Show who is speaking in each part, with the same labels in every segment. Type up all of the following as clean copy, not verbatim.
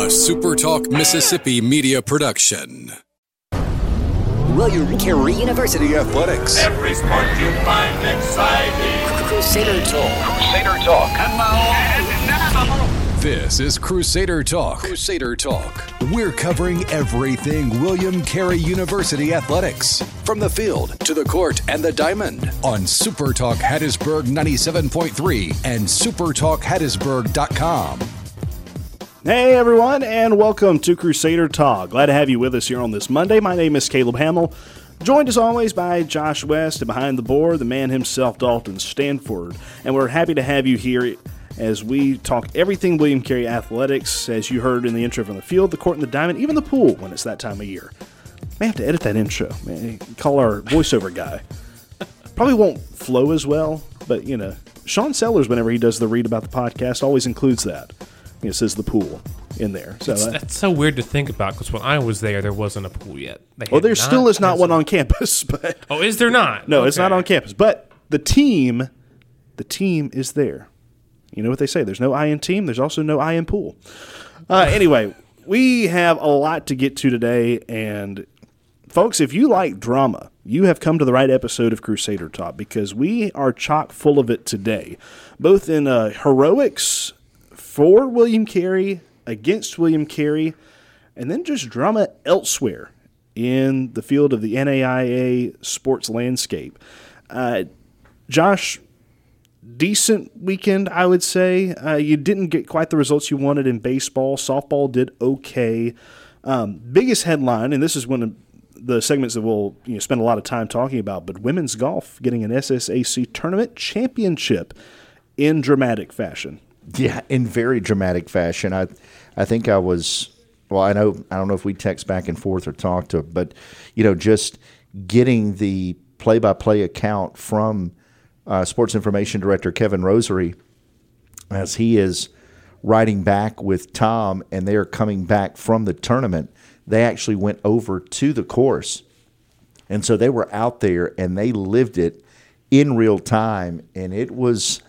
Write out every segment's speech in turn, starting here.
Speaker 1: SuperTalk Mississippi media production.
Speaker 2: William Carey University Athletics.
Speaker 3: Every sport you find exciting.
Speaker 2: Crusader Talk.
Speaker 3: Crusader Talk. And now.
Speaker 1: This is Crusader Talk. Crusader Talk. We're covering everything William Carey University Athletics. From the field to the court and the diamond on SuperTalk Hattiesburg 97.3 and SuperTalkHattiesburg.com.
Speaker 4: Hey everyone, and welcome to Crusader Talk. Glad to have you with us here on this Monday. My name is Caleb Hamill, joined as always by Josh West, and behind the board, the man himself, Dalton Stanford. And we're happy to have you here as we talk everything William Carey Athletics, as you heard in the intro, from the field, the court, and the diamond, even the pool when it's that time of year. May have to edit that intro, man. Call our voiceover guy. Probably won't flow as well, but you know, Sean Sellers, whenever he does the read about the podcast, always includes that. It says the pool in there. So
Speaker 5: that's so weird to think about, because when I was there wasn't a pool yet.
Speaker 4: There still is not one on campus. But
Speaker 5: oh, is there not?
Speaker 4: No, okay. It's not on campus. But the team is there. You know what they say? There's no I in team. There's also no I in pool. Anyway, we have a lot to get to today. And folks, if you like drama, you have come to the right episode of Crusader Talk, because we are chock full of it today, both in heroics for William Carey, against William Carey, and then just drama elsewhere in the field of the NAIA sports landscape. Josh, decent weekend, I would say. You didn't get quite the results you wanted in baseball. Softball did okay. Biggest headline, and this is one of the segments that we'll spend a lot of time talking about, but women's golf getting an SSAC tournament championship in dramatic fashion.
Speaker 6: Yeah, in very dramatic fashion. I think I was, I don't know if we text back and forth or talked to, but just getting the play-by-play account from Sports Information Director Kevin Rosary as he is riding back with Tom, and they are coming back from the tournament. They actually went over to the course, and so they were out there and they lived it in real time, and it was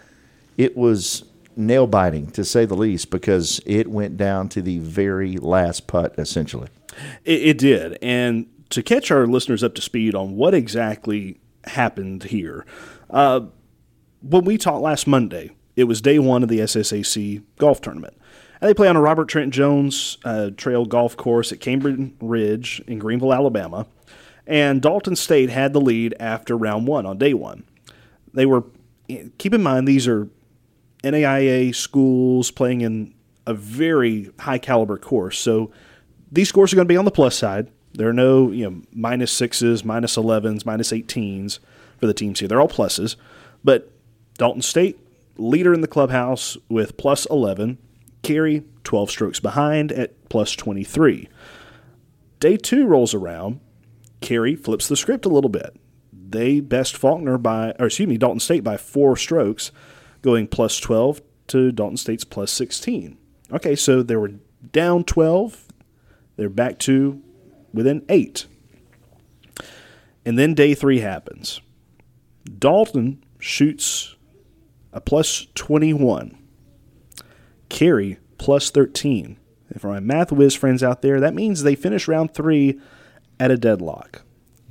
Speaker 6: nail-biting, to say the least, because it went down to the very last putt, essentially.
Speaker 4: It did. And to catch our listeners up to speed on what exactly happened here, when we talked last Monday, it was day one of the SSAC golf tournament. And they play on a Robert Trent Jones Trail golf course at Cambridge Ridge in Greenville, Alabama. And Dalton State had the lead after round one on day one. They were, keep in mind, these are NAIA schools playing in a very high-caliber course. So these scores are going to be on the plus side. There are no minus sixes, minus 11s, minus 18s for the teams here. They're all pluses. But Dalton State, leader in the clubhouse with plus 11. Carey, 12 strokes behind at plus 23. Day two rolls around. Carey flips the script a little bit. They best Dalton State by 4 strokes, going plus 12 to Dalton State's plus 16. Okay, so they were down 12. They're back to within 8. And then day three happens. Dalton shoots a plus 21. Carey plus 13. And for my math whiz friends out there, that means they finish round 3 at a deadlock.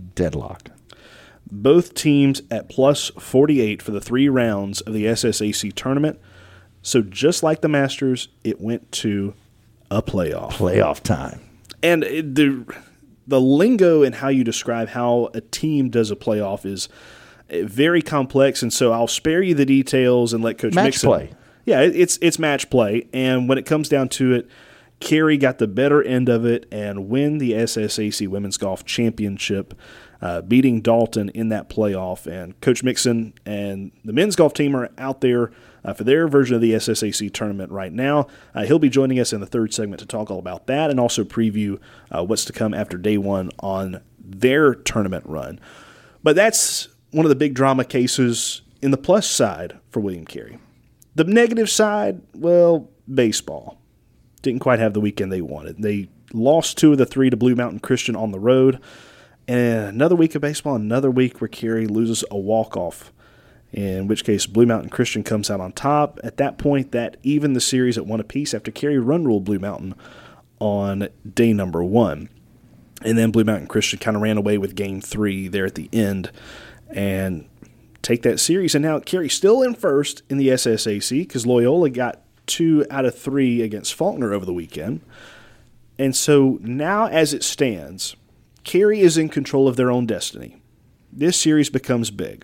Speaker 4: Both teams at plus 48 for the 3 rounds of the SSAC tournament. So just like the Masters, it went to a playoff.
Speaker 6: Playoff time.
Speaker 4: And the lingo and how you describe how a team does a playoff is very complex, and so I'll spare you the details and let Coach Mixon.
Speaker 6: Match play.
Speaker 4: Yeah, it's match play, and when it comes down to it, Carey got the better end of it and win the SSAC Women's Golf Championship, beating Dalton in that playoff. And Coach Mixon and the men's golf team are out there for their version of the SSAC tournament right now. He'll be joining us in the third segment to talk all about that and also preview what's to come after day one on their tournament run. But that's one of the big drama cases in the plus side for William Carey. The negative side, well, baseball. Didn't quite have the weekend they wanted. They lost 2 of the 3 to Blue Mountain Christian on the road. And another week of baseball, another week where Carey loses a walk-off, in which case Blue Mountain Christian comes out on top. At that point, that evened the series at 1 apiece after Carey run ruled Blue Mountain on day number 1. And then Blue Mountain Christian kind of ran away with game 3 there at the end and take that series. And now Carey's still in first in the SSAC because Loyola got 2 out of 3 against Faulkner over the weekend. And so now as it stands, Carey is in control of their own destiny. This series becomes big.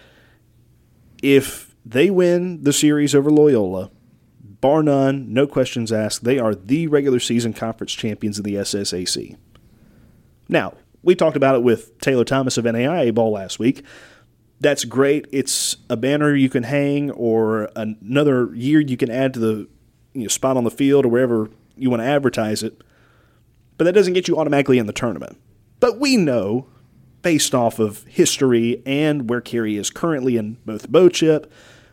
Speaker 4: If they win the series over Loyola, bar none, no questions asked, they are the regular season conference champions of the SSAC. Now, we talked about it with Taylor Thomas of NAIA Ball last week. That's great. It's a banner you can hang or another year you can add to the spot on the field or wherever you want to advertise it. But that doesn't get you automatically in the tournament. But we know, based off of history and where Carey is currently in both BOCHIP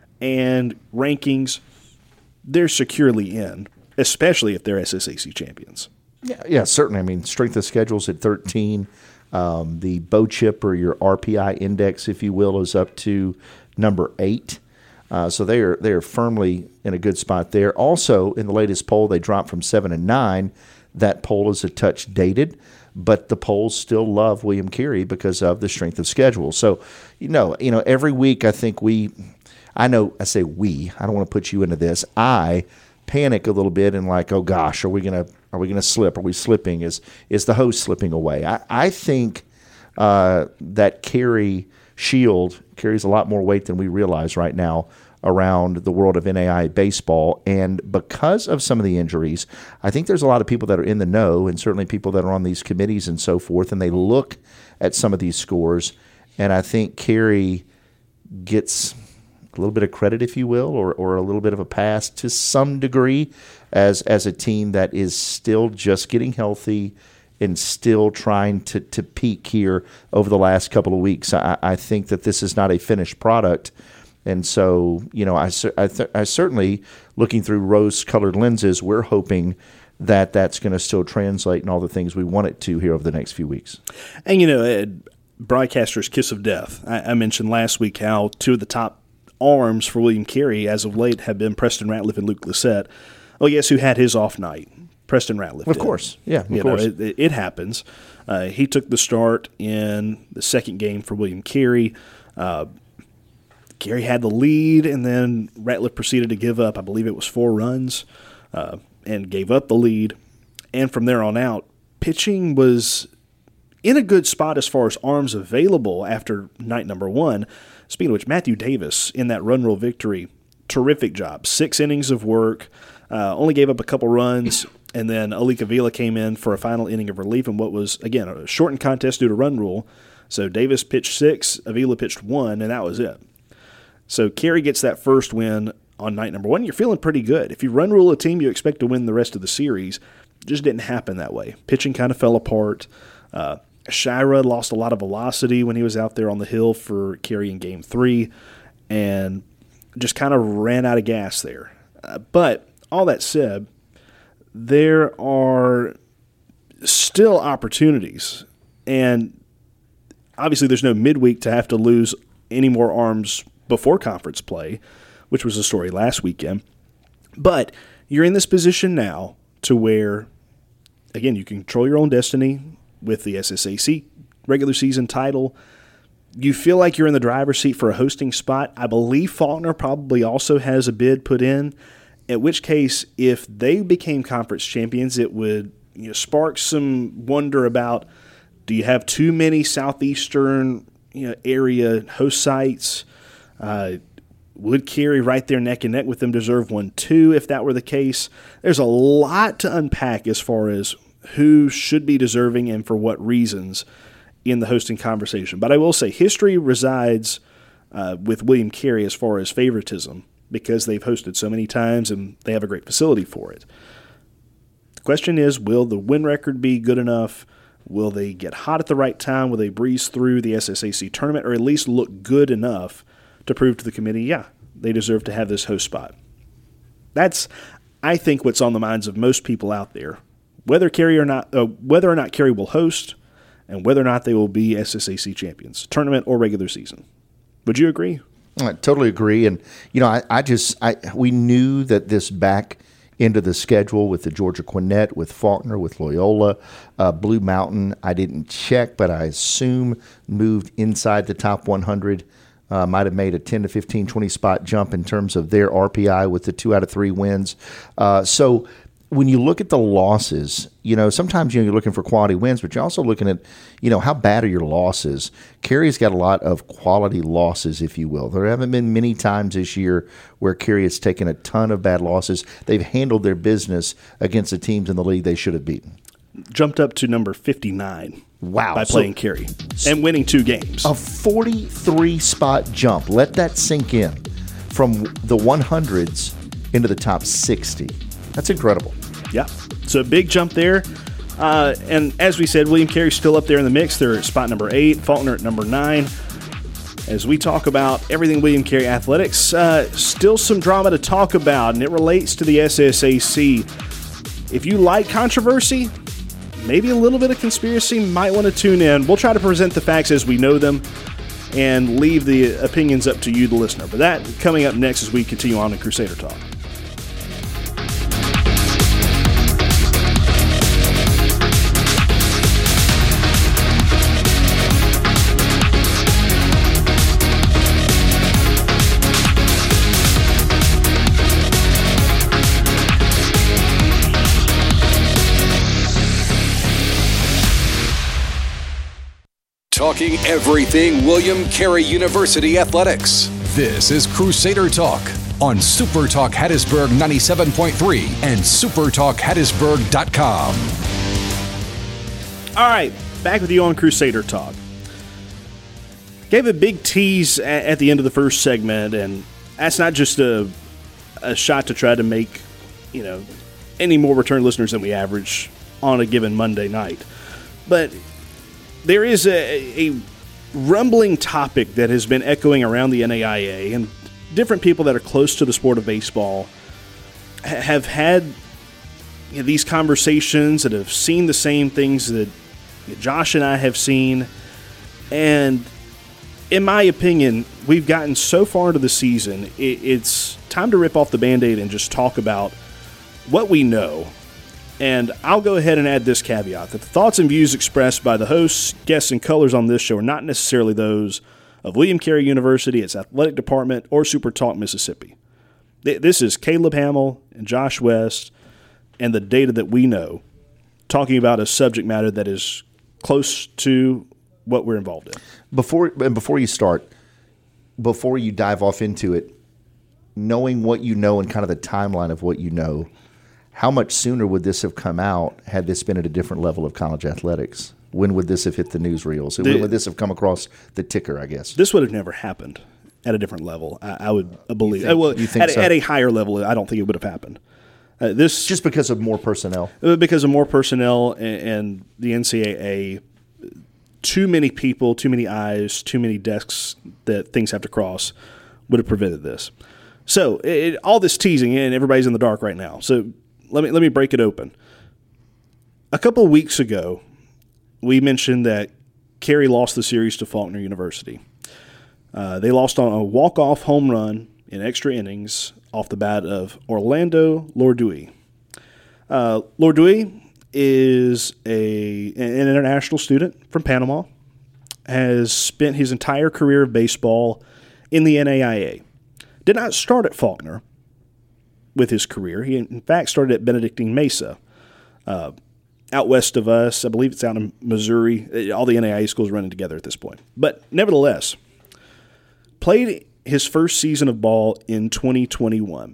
Speaker 4: and rankings, they're securely in, especially if they're SSAC champions.
Speaker 6: Yeah, certainly. I mean, strength of schedule's at 13. The BOCHIP, or your RPI index, if you will, is up to number 8. So they are firmly in a good spot there. Also, in the latest poll, they dropped from 7 and 9. That poll is a touch dated, but the polls still love William Carey because of the strength of schedule. So, every week I think I say we, I don't want to put you into this. I panic a little bit and like, oh gosh, are we gonna slip? Are we slipping? Is the host slipping away? I think that Carey shield carries a lot more weight than we realize right now around the world of NAIA baseball. And because of some of the injuries, I think there's a lot of people that are in the know, and certainly people that are on these committees and so forth, and they look at some of these scores, and I think Carey gets a little bit of credit, if you will, or a little bit of a pass to some degree as a team that is still just getting healthy and still trying to peak here over the last couple of weeks. I think that this is not a finished product. And so, I certainly, looking through rose-colored lenses, we're hoping that that's going to still translate in all the things we want it to here over the next few weeks.
Speaker 4: And, broadcaster's kiss of death. I mentioned last week how 2 of the top arms for William Carey as of late have been Preston Ratliff and Luke Lissette. Well, guess who had his off night? Preston Ratliff.
Speaker 6: Of course. Yeah, of course.
Speaker 4: It happens. He took the start in the second game for William Carey. Carey had the lead, and then Ratliff proceeded to give up, I believe it was 4 runs, and gave up the lead. And from there on out, pitching was in a good spot as far as arms available after night number 1. Speaking of which, Matthew Davis in that run rule victory, terrific job. 6 innings of work, only gave up a couple runs, and then Alika Vila came in for a final inning of relief in what was, again, a shortened contest due to run rule. So Davis pitched 6, Avila pitched 1, and that was it. So Carey gets that first win on night number 1. You're feeling pretty good. If you run rule a team, you expect to win the rest of the series. It just didn't happen that way. Pitching kind of fell apart. Shira lost a lot of velocity when he was out there on the hill for Carey in Game 3 and just kind of ran out of gas there. But all that said, there are still opportunities. And obviously there's no midweek to have to lose any more arms before conference play, which was the story last weekend. But you're in this position now to where, again, you can control your own destiny with the SSAC regular season title. You feel like you're in the driver's seat for a hosting spot. I believe Faulkner probably also has a bid put in, in which case, if they became conference champions, it would spark some wonder about, do you have too many southeastern area host sites? Would Carey right there neck and neck with them deserve one too if that were the case? There's a lot to unpack as far as who should be deserving and for what reasons in the hosting conversation. But I will say history resides with William Carey as far as favoritism because they've hosted so many times and they have a great facility for it. The question is, will the win record be good enough? Will they get hot at the right time? Will they breeze through the SSAC tournament or at least look good enough to prove to the committee, yeah, they deserve to have this host spot? That's, I think, what's on the minds of most people out there. Whether or not Carey will host, and whether or not they will be SSAC champions, tournament or regular season. Would you agree?
Speaker 6: I totally agree. And we knew that this back into the schedule with the Georgia Gwinnett, with Faulkner, with Loyola. Blue Mountain, I didn't check, but I assume moved inside the top 100. Might have made a 10 to 15, 20 spot jump in terms of their RPI with the 2 out of 3 wins. So when you look at the losses, sometimes you're looking for quality wins, but you're also looking at, how bad are your losses? Cary's got a lot of quality losses, if you will. There haven't been many times this year where Cary has taken a ton of bad losses. They've handled their business against the teams in the league they should have beaten.
Speaker 4: Jumped up to number 59.
Speaker 6: Wow.
Speaker 4: By playing Cary and winning 2 games.
Speaker 6: A 43-spot jump. Let that sink in from the 100s into the top 60. That's incredible.
Speaker 4: Yeah. So a big jump there. And as we said, William Cary's still up there in the mix. They're at spot number 8, Faulkner at number 9. As we talk about everything William Carey athletics, still some drama to talk about, and it relates to the SSAC. If you like controversy, maybe a little bit of conspiracy, might want to tune in. We'll try to present the facts as we know them and leave the opinions up to you, the listener. But that coming up next as we continue on in Crusader Talk.
Speaker 1: Talking everything William Carey University athletics. This is Crusader Talk on Super Talk Hattiesburg 97.3 and supertalkhattiesburg.com.
Speaker 4: All right, back with you on Crusader Talk. Gave a big tease at the end of the first segment, and that's not just a shot to try to make, any more return listeners than we average on a given Monday night. But there is a rumbling topic that has been echoing around the NAIA, and different people that are close to the sport of baseball have had these conversations and have seen the same things that Josh and I have seen. And in my opinion, we've gotten so far into the season, it's time to rip off the Band-Aid and just talk about what we know. And I'll go ahead and add this caveat, that the thoughts and views expressed by the hosts, guests, and colors on this show are not necessarily those of William Carey University, its athletic department, or Super Talk Mississippi. This is Caleb Hamill and Josh West and the data that we know, talking about a subject matter that is close to what we're involved in. Before
Speaker 6: you dive off into it, knowing what you know and kind of the timeline of what you know, how much sooner would this have come out had this been at a different level of college athletics? When would this have hit the newsreels? When would this have come across the ticker, I guess?
Speaker 4: This would have never happened at a different level, I would believe.
Speaker 6: You think so?
Speaker 4: At a higher level, I don't think it would have happened. This
Speaker 6: just because of more personnel?
Speaker 4: Because of more personnel and the NCAA, too many people, too many eyes, too many desks that things have to cross would have prevented this. So all this teasing, and everybody's in the dark right now. So let me break it open. A couple of weeks ago, we mentioned that Carey lost the series to Faulkner University. They lost on a walk-off home run in extra innings off the bat of Orlando Lourdes. Lourdes is an international student from Panama, has spent his entire career of baseball in the NAIA. Did not start at Faulkner with his career. He, in fact, started at Benedictine Mesa. Out west of us, I believe it's out in Missouri. All the NAIA schools are running together at this point. But nevertheless, played his first season of ball in 2021.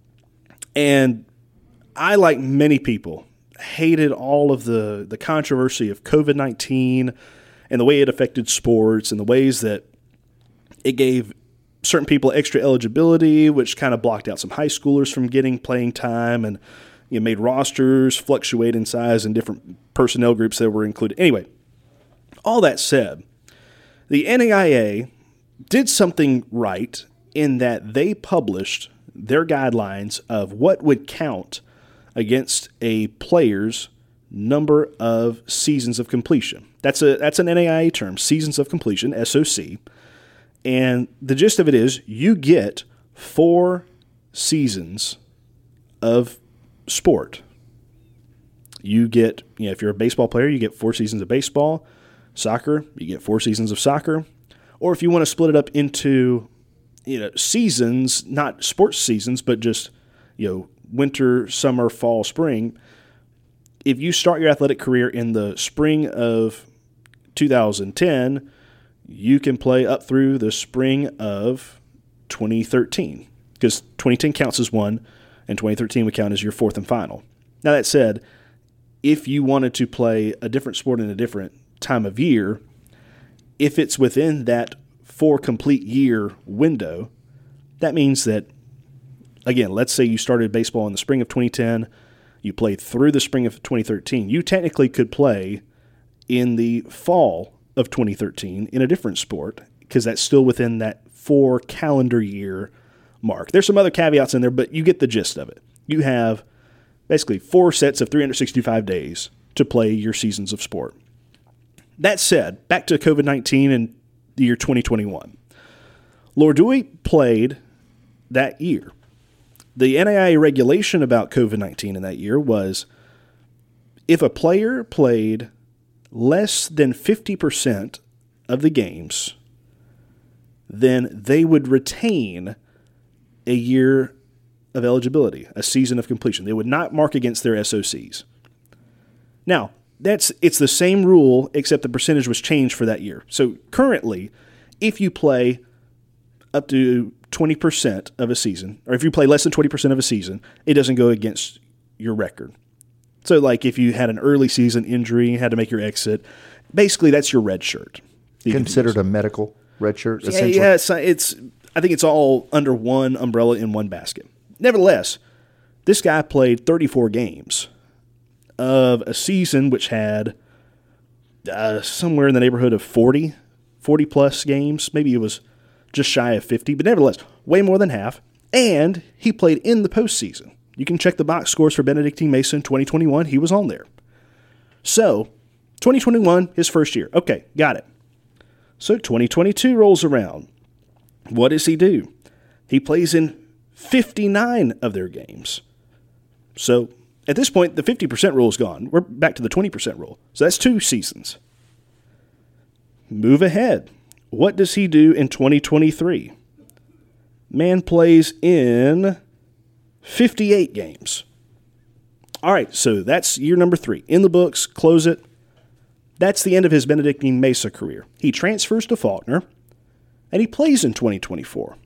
Speaker 4: And I, like many people, hated all of the controversy of COVID-19 and the way it affected sports and the ways that it gave certain people extra eligibility, which kind of blocked out some high schoolers from getting playing time, and made rosters fluctuate in size and different personnel groups that were included. Anyway, all that said, the NAIA did something right in that they published their guidelines of what would count against a player's number of seasons of completion. That's an NAIA term, seasons of completion, SOC. And the gist of it is you get 4 seasons of sport, you get, if you're a baseball player, you get 4 seasons of baseball. Soccer, you get 4 seasons of soccer. Or if you want to split it up into, seasons, not sports seasons, but just, winter, summer, fall, spring. If you start your athletic career in the spring of 2010, you can play up through the spring of 2013, because 2010 counts as one, and 2013 would count as your 4th and final. Now, that said, if you wanted to play a different sport in a different time of year, if it's within that 4 complete year window, that means that, again, let's say you started baseball in the spring of 2010, you played through the spring of 2013, you technically could play in the fall of 2013 in a different sport, because that's still within that 4 calendar year mark. There's some other caveats in there, but you get the gist of it. You have basically 4 sets of 365 days to play your seasons of sport. That said, back to COVID-19 and the year 2021. Lourdouin played that year. The NAIA regulation about COVID-19 in that year was if a player played less than 50% of the games, then they would retain a year of eligibility, a season of completion. They would not mark against their SOCs. Now, it's the same rule, except the percentage was changed for that year. So currently, if you play up to 20% of a season, or if you play less than 20% of a season, it doesn't go against your record. So like if you had an early season injury, had to make your exit, basically that's your red shirt.
Speaker 6: Considered a medical red shirt, essentially?
Speaker 4: Yeah, I think it's all under one umbrella in one basket. Nevertheless, this guy played 34 games of a season which had somewhere in the neighborhood of 40 plus games. Maybe it was just shy of 50, but nevertheless, way more than half. And he played in the postseason. You can check the box scores for Benedictine Mason 2021. He was on there. So, 2021, his first year. Okay, got it. So, 2022 rolls around. What does he do? He plays in 59 of their games. So, at this point, the 50% rule is gone. We're back to the 20% rule. So, that's 2 seasons. Move ahead. What does he do in 2023? Man plays in 58 games. All right, so that's year number 3. In the books, close it. That's the end of his Benedictine Mesa career. He transfers to Faulkner, and he plays in 2024.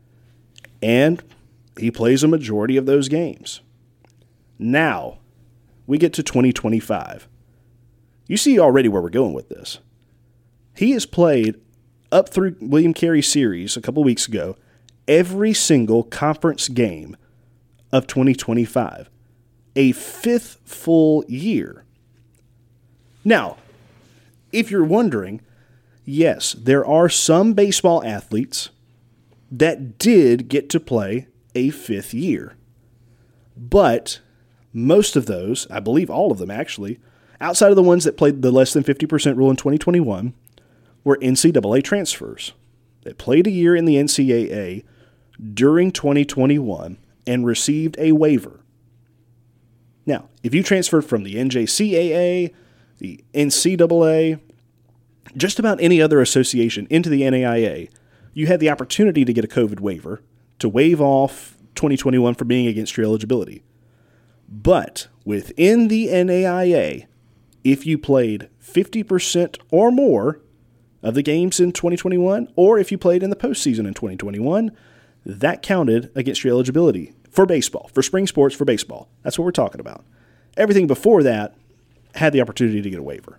Speaker 4: And he plays a majority of those games. Now, we get to 2025. You see already where we're going with this. He has played up through William Carey Series a couple weeks ago, every single conference game of 2025. A 5th full year. Now, if you're wondering, yes, there are some baseball athletes that did get to play a 5th year. But most of those, I believe all of them actually, outside of the ones that played the less than 50% rule in 2021, were NCAA transfers that played a year in the NCAA during 2021 and received a waiver. Now, if you transferred from the NJCAA, the NCAA, just about any other association into the NAIA, you had the opportunity to get a COVID waiver to waive off 2021 for being against your eligibility. But within the NAIA, if you played 50% or more of the games in 2021, or if you played in the postseason in 2021, that counted against your eligibility for baseball, for spring sports, for baseball. That's what we're talking about. Everything before that had the opportunity to get a waiver.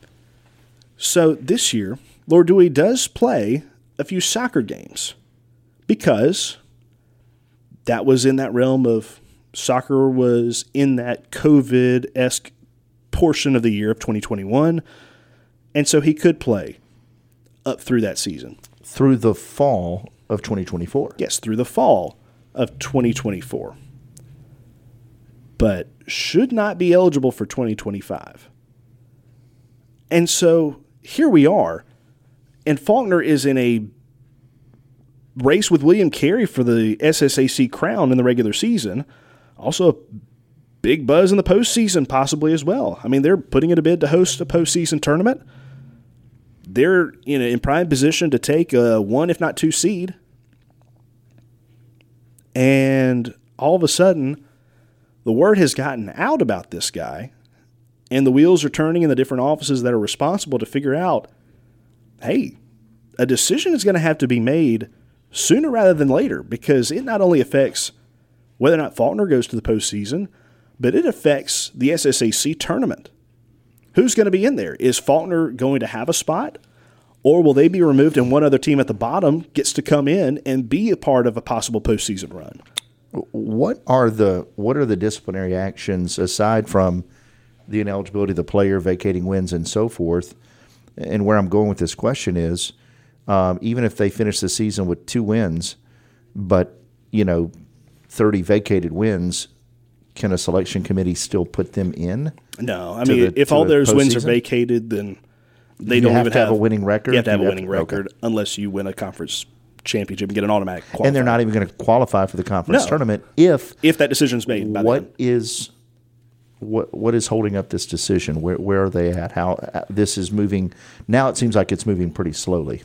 Speaker 4: So this year, Lourdouin does play a few soccer games because that was in that realm of soccer was in that COVID-esque portion of the year of 2021, and so he could play up through that season.
Speaker 6: Through the fall of 2024.
Speaker 4: Yes, through the fall of 2024. But should not be eligible for 2025. And so here we are, and Faulkner is in a race with William Carey for the SSAC crown in the regular season. Also a big buzz in the postseason possibly as well. I mean, they're putting in a bid to host a postseason tournament. They're in prime position to take a 1, if not 2 seed. And all of a sudden, the word has gotten out about this guy, and the wheels are turning in the different offices that are responsible to figure out, hey, a decision is going to have to be made sooner rather than later, because it not only affects whether or not Faulkner goes to the postseason, but it affects the SSAC tournament. Who's going to be in there? Is Faulkner going to have a spot? Or will they be removed and one other team at the bottom gets to come in and be a part of a possible postseason run?
Speaker 6: What are the disciplinary actions aside from the ineligibility of the player, vacating wins, and so forth? And where I'm going with this question is, even if they finish the season with 2 wins, but 30 vacated wins, can a selection committee still put them in?
Speaker 4: No, I mean, if all those wins are vacated, then they don't even
Speaker 6: have a winning record.
Speaker 4: You have to have a winning record unless you win a conference championship and get an automatic qualifier.
Speaker 6: And they're not even going to qualify for the conference tournament if
Speaker 4: that decision's made by them.
Speaker 6: What is holding up this decision? Where are they at? How this is moving? Now it seems like it's moving pretty slowly.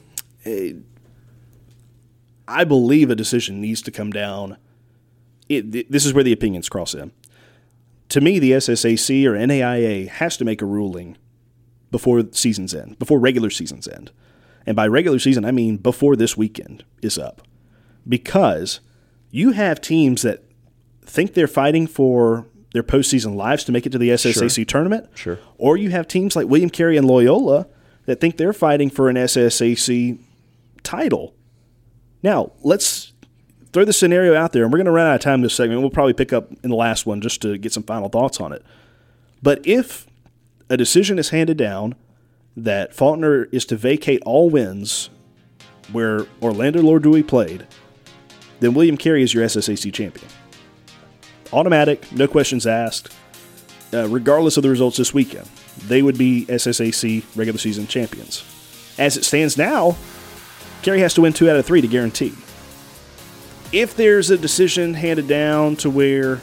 Speaker 4: I believe a decision needs to come down. This is where the opinions cross in. To me, the SSAC or NAIA has to make a ruling before seasons end, before regular seasons end. And by regular season, I mean before this weekend is up. Because you have teams that think they're fighting for their postseason lives to make it to the SSAC tournament.
Speaker 6: Sure.
Speaker 4: Or you have teams like William Carey and Loyola that think they're fighting for an SSAC title. Now, let's throw the scenario out there, and we're going to run out of time this segment. We'll probably pick up in the last one just to get some final thoughts on it. But if a decision is handed down that Faulkner is to vacate all wins where Orlando Lord Dewey played, then William Carey is your SSAC champion. Automatic, no questions asked, regardless of the results this weekend. They would be SSAC regular season champions. As it stands now, Carey has to win 2 out of 3 to guarantee. If there's a decision handed down to where,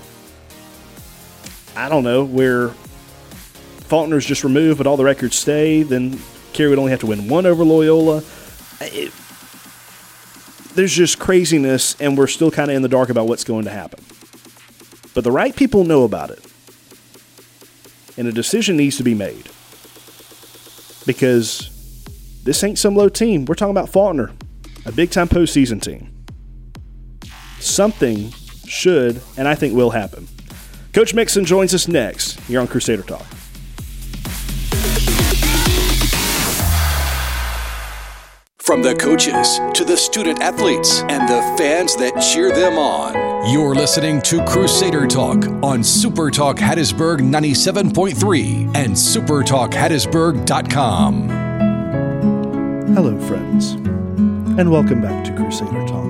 Speaker 4: where Faulkner's just removed but all the records stay, then Carey would only have to win 1 over Loyola. There's just craziness, and we're still kind of in the dark about what's going to happen. But the right people know about it. And a decision needs to be made. Because this ain't some low team. We're talking about Faulkner, a big-time postseason team. Something should, and I think will happen. Coach Mixon joins us next here on Crusader Talk.
Speaker 1: From the coaches to the student athletes and the fans that cheer them on, you're listening to Crusader Talk on Super Talk Hattiesburg 97.3 and supertalkhattiesburg.com.
Speaker 4: Hello, friends, and welcome back to Crusader Talk.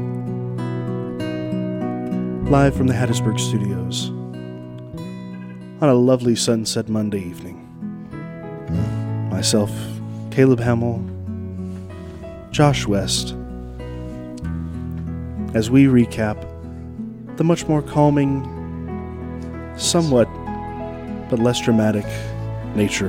Speaker 4: Live from the Hattiesburg studios on a lovely sunset Monday evening. Myself, Caleb Hamill, Josh West, as we recap the much more calming, somewhat but less dramatic nature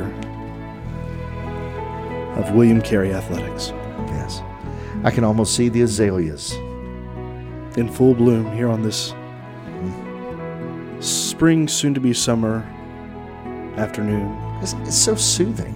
Speaker 4: of William Carey Athletics.
Speaker 6: Yes. I can almost see the azaleas
Speaker 4: in full bloom here on this spring, soon-to-be summer afternoon.
Speaker 6: It's so soothing.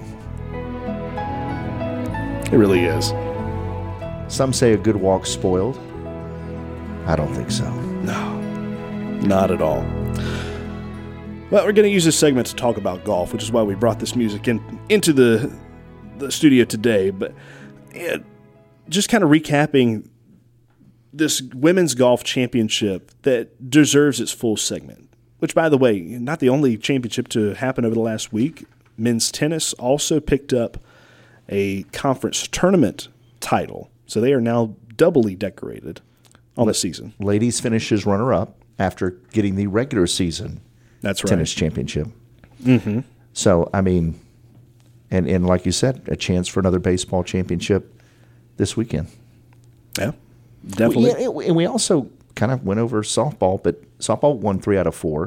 Speaker 4: It really is.
Speaker 6: Some say a good walk's spoiled. I don't think so.
Speaker 4: No, not at all. Well, we're going to use this segment to talk about golf, which is why we brought this music into the studio today. But just kind of recapping this women's golf championship that deserves its full segment, which, by the way, not the only championship to happen over the last week. Men's tennis also picked up a conference tournament title. So they are now doubly decorated on the season.
Speaker 6: Ladies finishes runner-up after getting the regular season tennis championship.
Speaker 4: Mm-hmm.
Speaker 6: So, I mean, and like you said, a chance for another baseball championship this weekend.
Speaker 4: Yeah, definitely.
Speaker 6: And we also kind of went over softball, but softball won 3 out of 4.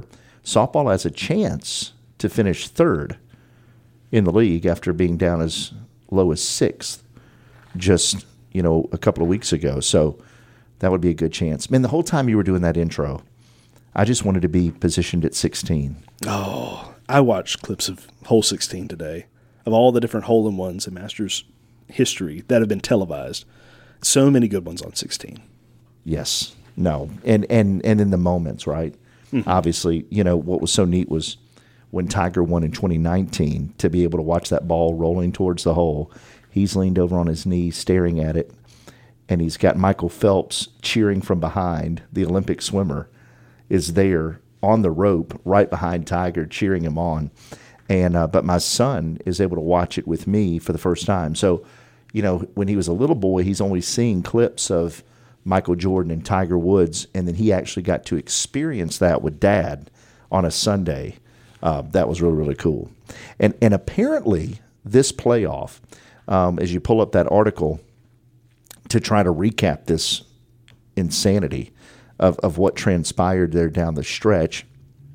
Speaker 6: softball has a chance to finish third in the league after being down as low as sixth just, a couple of weeks ago. So that would be a good chance. Man, the whole time you were doing that intro, I just wanted to be positioned at 16.
Speaker 4: Oh, I watched clips of hole 16 today of all the different hole-in-ones in Masters history that have been televised. So many good ones on 16.
Speaker 6: Yes. No. And in the moments, right? Mm-hmm. Obviously, what was so neat was when Tiger won in 2019, to be able to watch that ball rolling towards the hole. He's leaned over on his knee staring at it, and he's got Michael Phelps cheering from behind. The Olympic swimmer is there on the rope right behind Tiger cheering him on. And but my son is able to watch it with me for the first time. So, when he was a little boy, he's only seeing clips of Michael Jordan and Tiger Woods, and then he actually got to experience that with Dad on a Sunday. That was really, really cool. And apparently this playoff, as you pull up that article to try to recap this insanity of what transpired there down the stretch,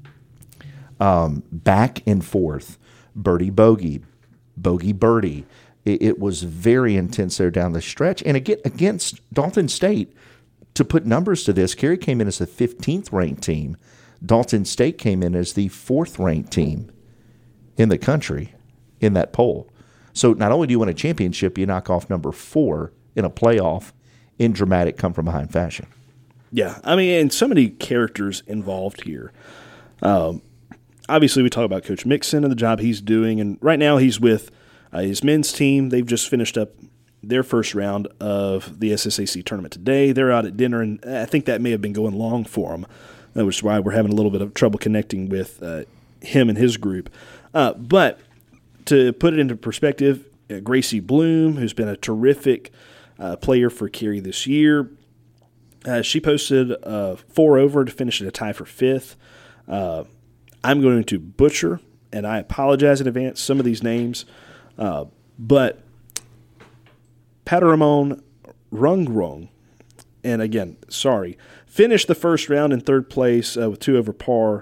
Speaker 6: back and forth, birdie bogey, bogey birdie. It was very intense there down the stretch. And again, against Dalton State, to put numbers to this, Carey came in as the 15th ranked team. Dalton State came in as the 4th ranked team in the country in that poll. So not only do you win a championship, you knock off number 4 in a playoff in dramatic come-from-behind fashion.
Speaker 4: Yeah, and so many characters involved here. Obviously, we talk about Coach Mixon and the job he's doing, and right now he's with his men's team. They've just finished up their first round of the SSAC tournament today. They're out at dinner, and I think that may have been going long for them, which is why we're having a little bit of trouble connecting with him and his group. But to put it into perspective, Gracie Bloom, who's been a terrific player for Carey this year, she posted 4 over to finish at a tie for 5th. I'm going to butcher, and I apologize in advance, some of these names, but Pataramon Rungrong, and again, sorry, finished the first round in 3rd place with 2 over par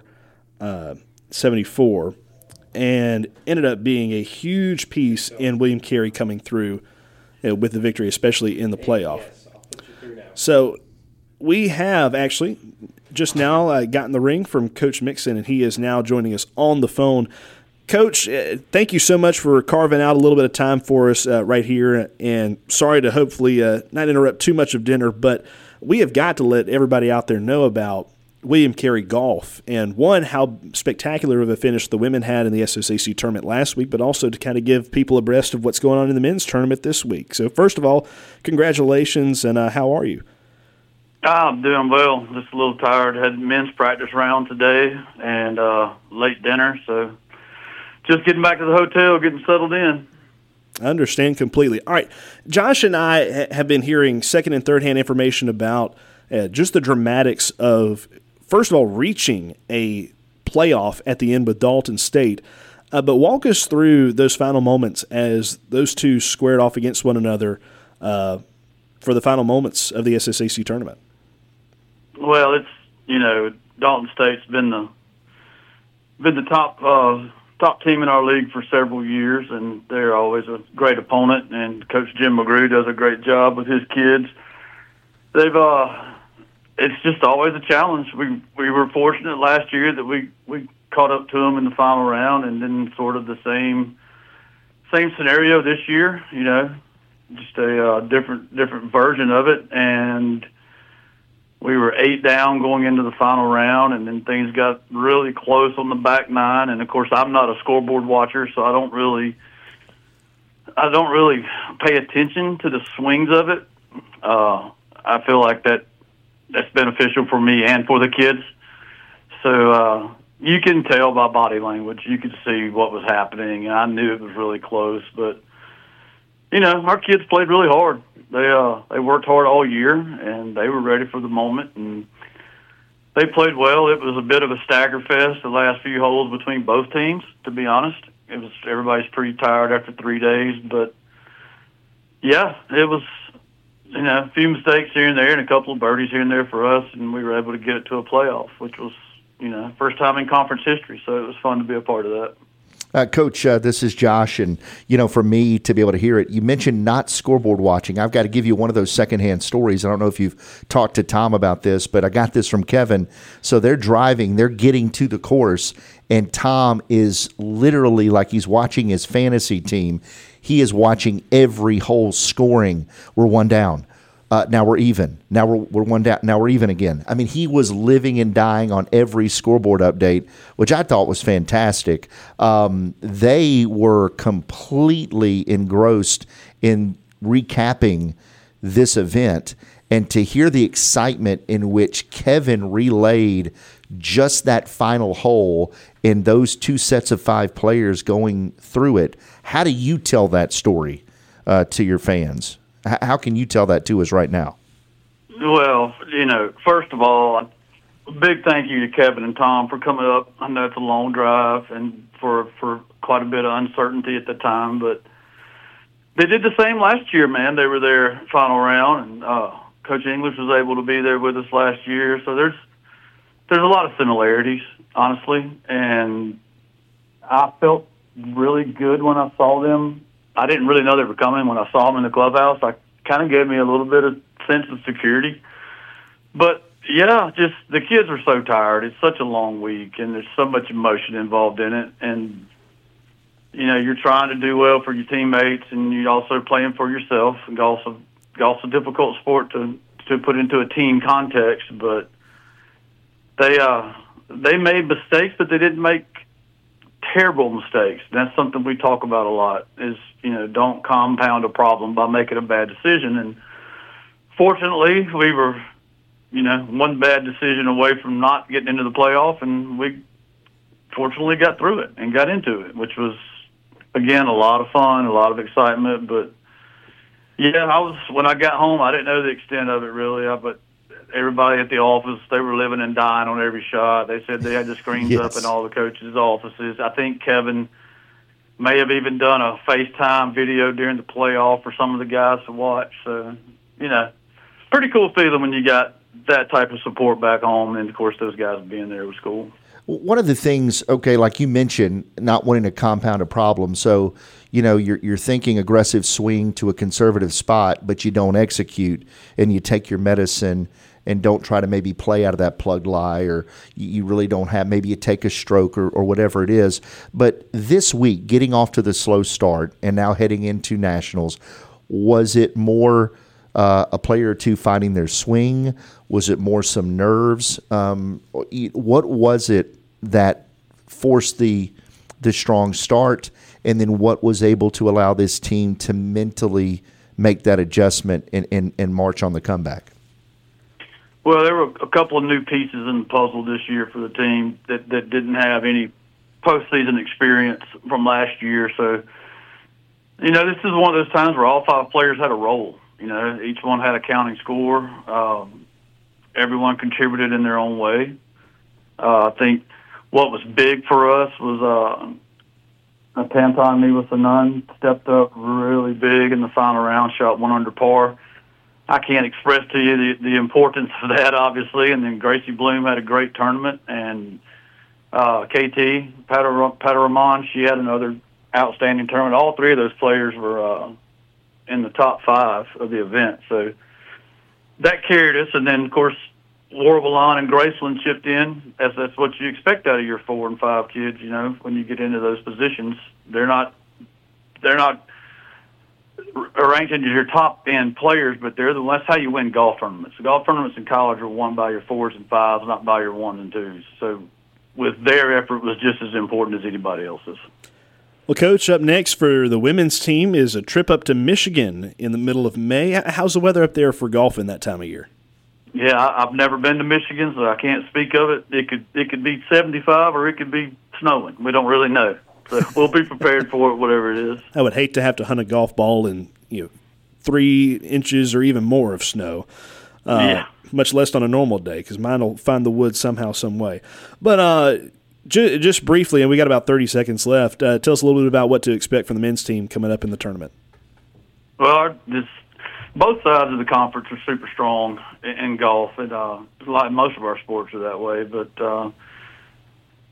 Speaker 4: 74, and ended up being a huge piece in William Carey coming through with the victory, especially in the playoff. So we have actually just now gotten the ring from Coach Mixon, and he is now joining us on the phone. Coach, thank you so much for carving out a little bit of time for us right here, and sorry to hopefully not interrupt too much of dinner, but we have got to let everybody out there know about William Carey Golf, and one, how spectacular of a finish the women had in the SSAC tournament last week, but also to kind of give people abreast of what's going on in the men's tournament this week. So first of all, congratulations, and how are you?
Speaker 7: I'm doing well. Just a little tired. Had men's practice round today and late dinner, so just getting back to the hotel, getting settled in.
Speaker 4: I understand completely. All right, Josh and I have been hearing second and third-hand information about just the dramatics of, first of all, reaching a playoff at the end with Dalton State. But walk us through those final moments as those two squared off against one another for the final moments of the SSAC tournament.
Speaker 7: Well, it's, Dalton State's been the top team in our league for several years, and they're always a great opponent, and Coach Jim McGrew does a great job with his kids. It's just always a challenge. We were fortunate last year that we caught up to them in the final round, and then sort of the same scenario this year, just a different version of it, and we were 8 down going into the final round, and then things got really close on the back nine. And of course, I'm not a scoreboard watcher, so I don't really pay attention to the swings of it. I feel like that's beneficial for me and for the kids. So you can tell by body language. You could see what was happening, and I knew it was really close. But our kids played really hard. They worked hard all year, and they were ready for the moment, and they played well. It was a bit of a stagger fest the last few holes between both teams, to be honest. Everybody's pretty tired after 3 days, but yeah, it was a few mistakes here and there and a couple of birdies here and there for us, and we were able to get it to a playoff, which was first time in conference history. So it was fun to be a part of that.
Speaker 6: Coach, this is Josh, and, for me to be able to hear it, you mentioned not scoreboard watching. I've got to give you one of those secondhand stories. I don't know if you've talked to Tom about this, but I got this from Kevin. So they're driving, they're getting to the course, and Tom is literally like he's watching his fantasy team. He is watching every hole scoring. We're one down. Now we're even. Now we're one down. Now we're even again. I mean, he was living and dying on every scoreboard update, which I thought was fantastic. They were completely engrossed in recapping this event, and to hear the excitement in which Kevin relayed just that final hole and those two sets of 5 players going through it. How do you tell that story to your fans? How can you tell that to us right now?
Speaker 7: Well, first of all, a big thank you to Kevin and Tom for coming up. I know it's a long drive and for quite a bit of uncertainty at the time, but they did the same last year, man. They were there final round, and Coach English was able to be there with us last year. So there's a lot of similarities, honestly, and I felt really good when I saw them. I didn't really know they were coming when I saw them in the clubhouse. I kind of gave me a little bit of sense of security. But, yeah, just the kids are so tired. It's such a long week, and there's so much emotion involved in it. And, you're trying to do well for your teammates, and you're also playing for yourself. And golf's a difficult sport to put into a team context. But they made mistakes, but they didn't make terrible mistakes. That's something we talk about a lot is, don't compound a problem by making a bad decision. And fortunately, we were, one bad decision away from not getting into the playoff, and we fortunately got through it and got into it, which was, again, a lot of fun, a lot of excitement. But, yeah, when I got home, I didn't know the extent of it really, but everybody at the office, they were living and dying on every shot. They said they had the screens up in all the coaches' offices. I think Kevin may have even done a FaceTime video during the playoff for some of the guys to watch. So, pretty cool feeling when you got that type of support back home. And, of course, those guys being there was cool.
Speaker 6: One of the things, okay, like you mentioned, not wanting to compound a problem. So, you're thinking aggressive swing to a conservative spot, but you don't execute and you take your medicine and don't try to maybe play out of that plugged lie, or you really don't have, maybe you take a stroke or whatever it is. But this week, getting off to the slow start and now heading into nationals, was it more a player or two finding their swing? Was it more some nerves? What was it that forced the strong start, and then what was able to allow this team to mentally make that adjustment and march on the comeback?
Speaker 7: Well, there were a couple of new pieces in the puzzle this year for the team that didn't have any postseason experience from last year. So, this is one of those times where all 5 players had a role. Each one had a counting score. Everyone contributed in their own way. I think what was big for us was Tanton Niwasanan stepped up really big in the final round, shot 1 under par. I can't express to you the importance of that, obviously. And then Gracie Bloom had a great tournament, and KT Pataraman, she had another outstanding tournament. All 3 of those players were in the top 5 of the event, so that carried us. And then, of course, Warbalon and Graceland chipped in, as that's what you expect out of your 4 and 5 kids. When you get into those positions, they're not ranked into your top end players, but that's how you win golf tournaments. The golf tournaments in college are won by your 4s and 5s, not by your 1s and 2s. So with their effort was just as important as anybody else's.
Speaker 4: Well, Coach, up next for the women's team is a trip up to Michigan in the middle of May. How's the weather up there for golf in that time of year?
Speaker 7: Yeah, I've never been to Michigan, so I can't speak of it. It could be 75 or it could be snowing. We don't really know. So we'll be prepared for it, whatever it is.
Speaker 4: I would hate to have to hunt a golf ball in 3 inches or even more of snow, much less on a normal day, because mine will find the woods somehow, some way. But just briefly, and we got about 30 seconds left, tell us a little bit about what to expect from the men's team coming up in the tournament.
Speaker 7: Well, both sides of the conference are super strong in golf, and like most of our sports are that way. But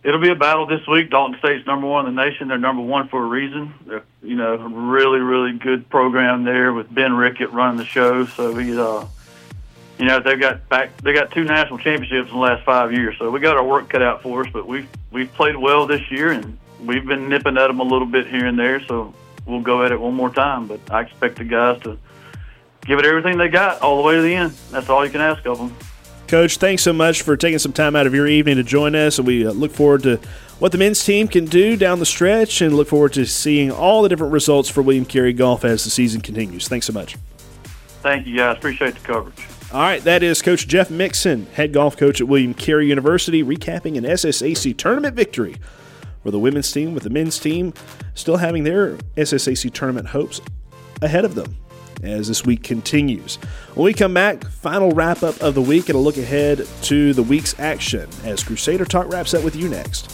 Speaker 7: it'll be a battle this week. Dalton State's number one in the nation. They're number one for a reason. They're, a really, really good program there with Ben Rickett running the show. So he's, they got 2 national championships in the last 5 years. So we got our work cut out for us. But we've played well this year, and we've been nipping at them a little bit here and there. So we'll go at it one more time. But I expect the guys to give it everything they got all the way to the end. That's all you can ask of them.
Speaker 4: Coach, thanks so much for taking some time out of your evening to join us, and we look forward to what the men's team can do down the stretch and look forward to seeing all the different results for William Carey Golf as the season continues. Thanks so much.
Speaker 7: Thank you, guys. Appreciate the coverage.
Speaker 4: All right, that is Coach Jeff Mixon, head golf coach at William Carey University, recapping an SSAC tournament victory for the women's team, with the men's team still having their SSAC tournament hopes ahead of them as this week continues. When we come back, final wrap-up of the week and a look ahead to the week's action as Crusader Talk wraps up with you next.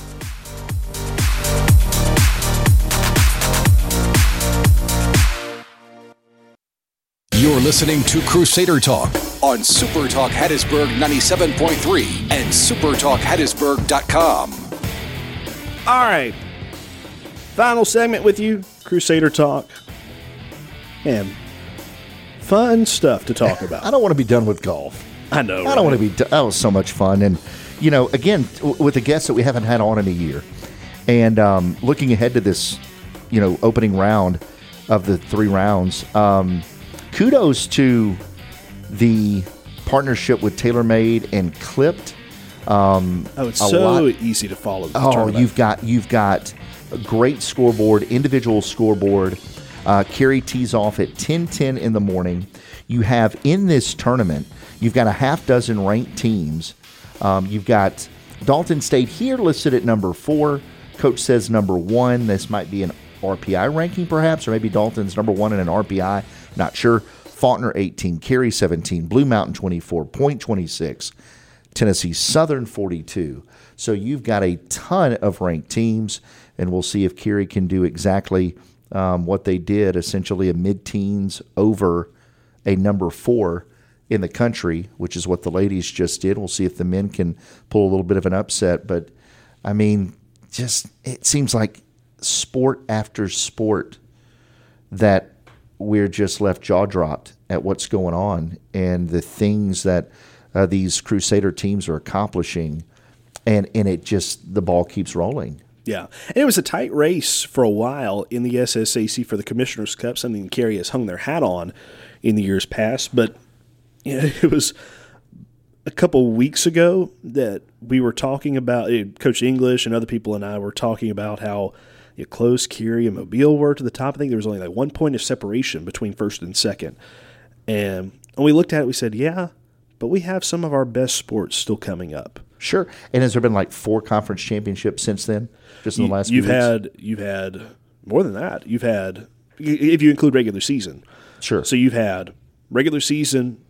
Speaker 1: You're listening to Crusader Talk on Super Talk Hattiesburg 97.3 and supertalkhattiesburg.com.
Speaker 4: All right, final segment with you, Crusader Talk. Man, fun stuff to talk about.
Speaker 6: I don't want to be done with golf.
Speaker 4: I know.
Speaker 6: I don't want to be done. That was so much fun. And, again, with the guests that we haven't had on in a year, and looking ahead to this, opening round of the 3 rounds, kudos to the partnership with TaylorMade and Clipped.
Speaker 4: It's so easy to follow.
Speaker 6: You've got a great scoreboard, individual scoreboard. Carey tees off at 10:10 in the morning. You have in this tournament, you've got a half dozen ranked teams. You've got Dalton State here listed at number 4. Coach says number 1. This might be an RPI ranking perhaps, or maybe Dalton's number 1 in an RPI. Not sure. Faulkner 18, Carey 17, Blue Mountain 24, Point 26, Tennessee Southern 42. So you've got a ton of ranked teams, and we'll see if Carey can do exactly what they did, essentially a mid-teens over a number 4 in the country, which is what the ladies just did. We'll see if the men can pull a little bit of an upset. But, it seems like sport after sport that we're just left jaw-dropped at what's going on and the things that these Crusader teams are accomplishing, and it just, the ball keeps rolling.
Speaker 4: Yeah, and it was a tight race for a while in the SSAC for the Commissioner's Cup, something Carey has hung their hat on in the years past. But it was a couple weeks ago that we were talking about, Coach English and other people and I were talking about how close Carey and Mobile were to the top. I think there was only like 1 point of separation between first and second. And when we looked at it, we said, yeah, but we have some of our best sports still coming up.
Speaker 6: Sure. And has there been like 4 conference championships since then, just in the last few weeks?
Speaker 4: You've had more than that. You've had, if you include regular season.
Speaker 6: Sure.
Speaker 4: So you've had regular season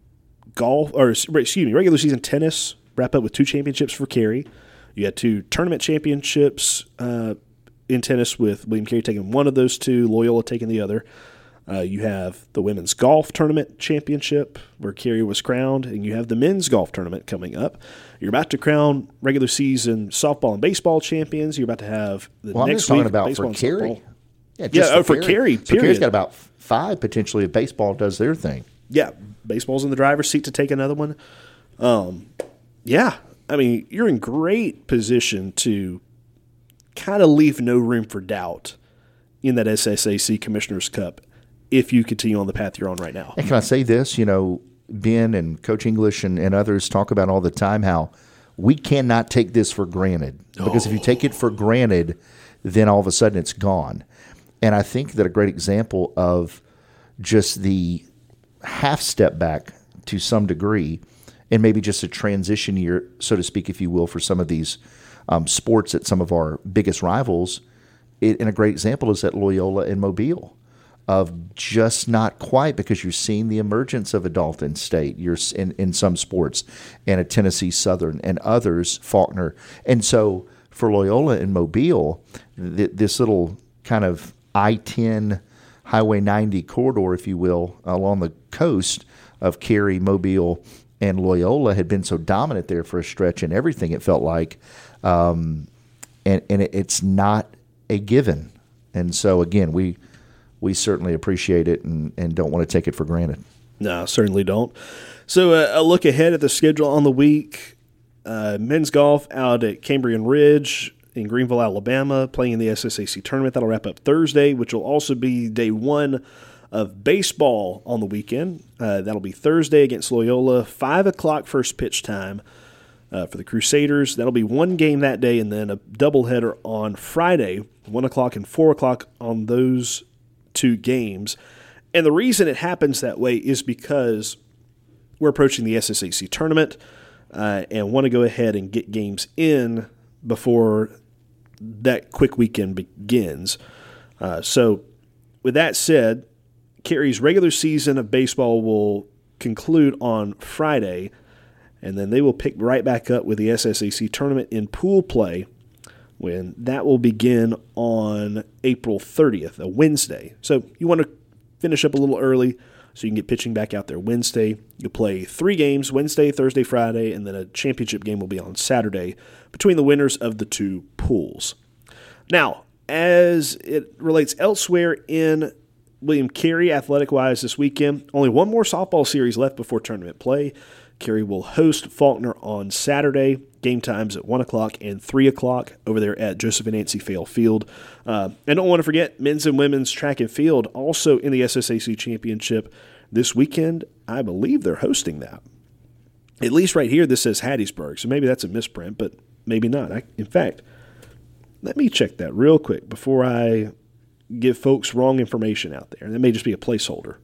Speaker 4: regular season tennis wrap up with 2 championships for Carey. You had 2 tournament championships in tennis with William Carey taking one of those 2, Loyola taking the other. You have the women's golf tournament championship where Carey was crowned, and you have the men's golf tournament coming up. You're about to crown regular season softball and baseball champions. You're about to have the next
Speaker 6: I'm just talking
Speaker 4: week
Speaker 6: about
Speaker 4: baseball
Speaker 6: for Carey.
Speaker 4: For Carey.
Speaker 6: So Carey's got about 5 potentially if baseball does their thing.
Speaker 4: Yeah, baseball's in the driver's seat to take another one. You're in great position to kind of leave no room for doubt in that SSAC Commissioner's Cup if you continue on the path you're on right now.
Speaker 6: And can I say this? Ben and Coach English and others talk about all the time how we cannot take this for granted. Because if you take it for granted, then all of a sudden it's gone. And I think that a great example of just the half step back to some degree, and maybe just a transition year, so to speak, if you will, for some of these sports at some of our biggest rivals, and a great example is at Loyola and Mobile, of just not quite, because you're seeing the emergence of a Dalton State, you're in some sports, and a Tennessee Southern and others, Faulkner. And so for Loyola and Mobile, this little kind of I-10 Highway 90 corridor, if you will, along the coast of Carey, Mobile, and Loyola had been so dominant there for a stretch and everything, it felt like. and it's not a given. And so, again, we certainly appreciate it and don't want to take it for granted.
Speaker 4: No, certainly don't. So a look ahead at the schedule on the week. Men's golf out at Cambrian Ridge in Greenville, Alabama, playing in the SSAC tournament. That'll wrap up Thursday, which will also be day one of baseball on the weekend. That'll be Thursday against Loyola, 5 o'clock first pitch time for the Crusaders. That'll be one game that day, and then a doubleheader on Friday, 1 o'clock and 4 o'clock on those two games. And the reason it happens that way is because we're approaching the SSAC tournament and want to go ahead and get games in before that quick weekend begins. So with that said, Cary's regular season of baseball will conclude on Friday, and then they will pick right back up with the SSAC tournament in pool play when that will begin on April 30th, a Wednesday. So you want to finish up a little early so you can get pitching back out there Wednesday. You'll play 3 games, Wednesday, Thursday, Friday, and then a championship game will be on Saturday between the winners of the 2 pools. Now, as it relates elsewhere in William Carey athletic-wise this weekend, only one more softball series left before tournament play. Carey will host Faulkner on Saturday. Game times at 1 o'clock and 3 o'clock over there at Joseph and Nancy Fail Field. And don't want to forget men's and women's track and field also in the SSAC Championship this weekend. I believe they're hosting that. At least right here this says Hattiesburg, so maybe that's a misprint, but maybe not. In fact, let me check that real quick before I give folks wrong information out there. That may just be a placeholder.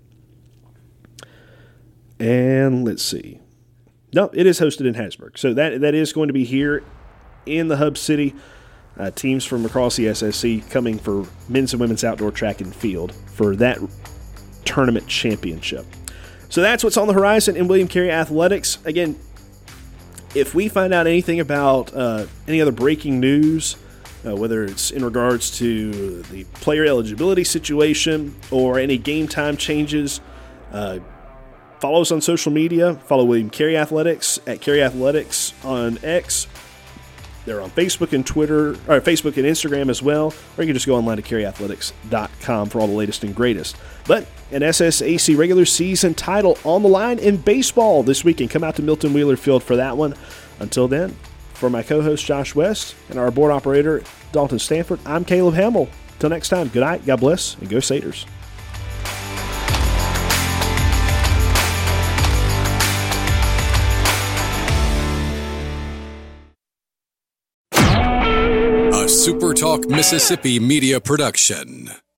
Speaker 4: And let's see. No, it is hosted in Hattiesburg. So that is going to be here in the Hub City. Teams from across the SSC coming for men's and women's outdoor track and field for that tournament championship. So that's what's on the horizon in William Carey Athletics. Again, if we find out anything about any other breaking news, whether it's in regards to the player eligibility situation or any game time changes, follow us on social media. Follow William Carey Athletics at Carey Athletics on X. They're on Facebook and Twitter, or Facebook and Instagram as well. Or you can just go online to CareyAthletics.com for all the latest and greatest. But an SSAC regular season title on the line in baseball this weekend. Come out to Milton Wheeler Field for that one. Until then, for my co-host Josh West and our board operator Dalton Stanford, I'm Caleb Hamill. Till next time, good night, God bless, and go Satyrs.
Speaker 1: A SuperTalk Mississippi media production.